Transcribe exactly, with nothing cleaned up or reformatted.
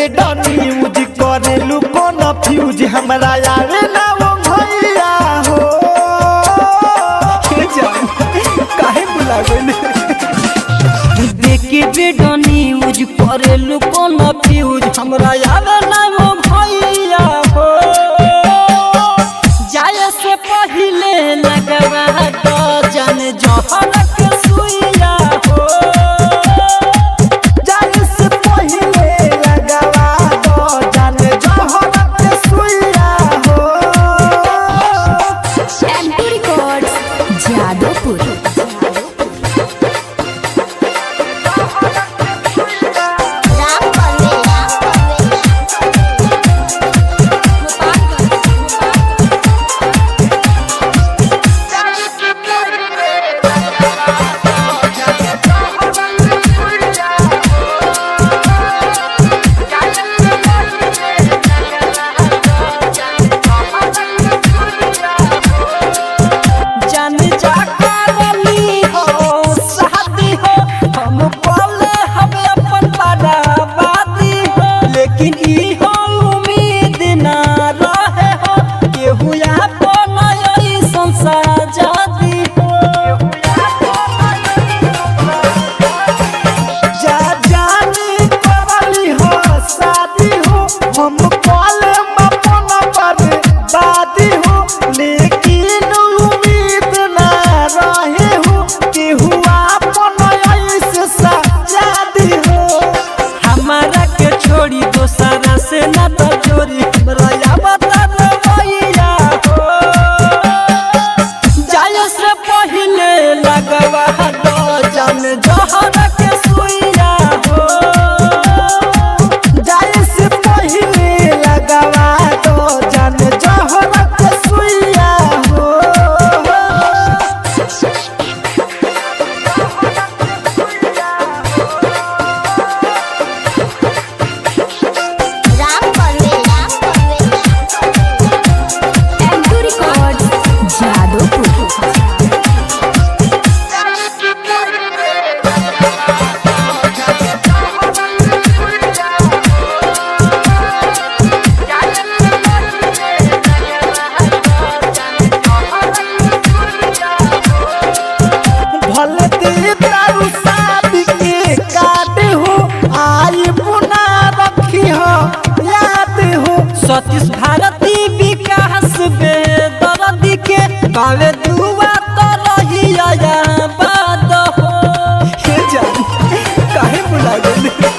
Baden use करेलू कौन fuse हमरा आवे ना वो भैया हो काहे बुला गइले देखे बेडन यूज करेलू कौन फ्यूज हमरा आवे ना वो भैया हो जाए से पहले लगवा तो जान जहर के सुइया हो जाए से पहले लगवा तो जान जहर के सुइया हो एमपी रिकॉर्ड्स जादवपुर। सतीश भारती विकास बेदर्दी के बावे दुआ तो रही आया बात हो काहे बुला गइले